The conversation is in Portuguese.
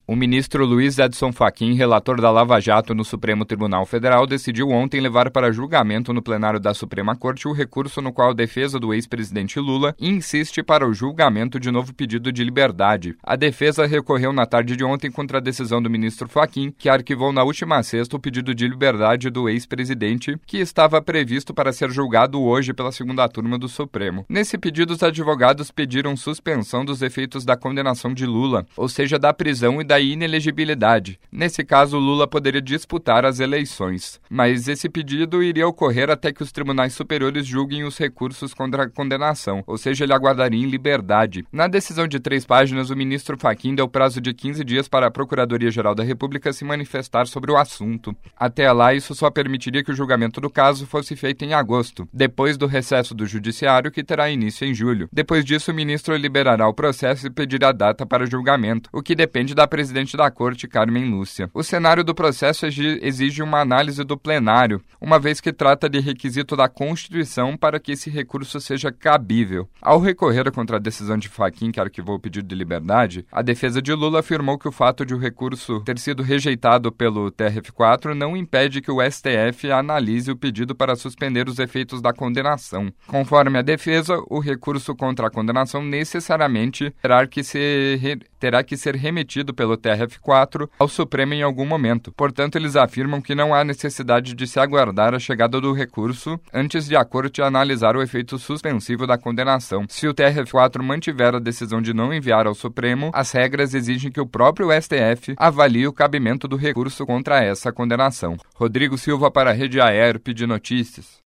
O ministro Luiz Edson Fachin, relator da Lava Jato no Supremo Tribunal Federal, decidiu ontem levar para julgamento no plenário da Suprema Corte o recurso no qual a defesa do ex-presidente Lula insiste para o julgamento de novo pedido de liberdade. A defesa recorreu na tarde de ontem contra a decisão do ministro Fachin, que arquivou na última sexta o pedido de liberdade do ex-presidente, que estava previsto para ser julgado hoje pela segunda turma do Supremo. Nesse pedido, os advogados pediram suspensão dos efeitos da condenação de Lula, ou seja, da prisão e da inelegibilidade. Nesse caso, Lula poderia disputar as eleições. Mas esse pedido iria ocorrer até que os tribunais superiores julguem os recursos contra a condenação, ou seja, ele aguardaria em liberdade. Na decisão de 3 páginas, o ministro Fachin deu prazo de 15 dias para a Procuradoria-Geral da República se manifestar sobre o assunto. Até lá, isso só permitiria que o julgamento do caso fosse feito em agosto, depois do recesso do Judiciário, que terá início em julho. Depois disso, o ministro liberará o processo e pedirá data para julgamento, o que depende da presidente da Corte, Carmen Lúcia. O cenário do processo exige uma análise do plenário, uma vez que trata de requisito da Constituição para que esse recurso seja cabível. Ao recorrer contra a decisão de Fachin, que arquivou o pedido de liberdade, a defesa de Lula afirmou que o fato de o recurso ter sido rejeitado pelo TRF4 não impede que o STF analise o pedido para suspender os efeitos da condenação. Conforme a defesa, o recurso contra a condenação necessariamente terá que ser remetido pelo TRF4 ao Supremo em algum momento. Portanto, eles afirmam que não há necessidade de se aguardar a chegada do recurso antes de a Corte analisar o efeito suspensivo da condenação. Se o TRF4 mantiver a decisão de não enviar ao Supremo, as regras exigem que o próprio STF avalie o cabimento do recurso contra essa condenação. Rodrigo Silva para a Rede Aerp de Notícias.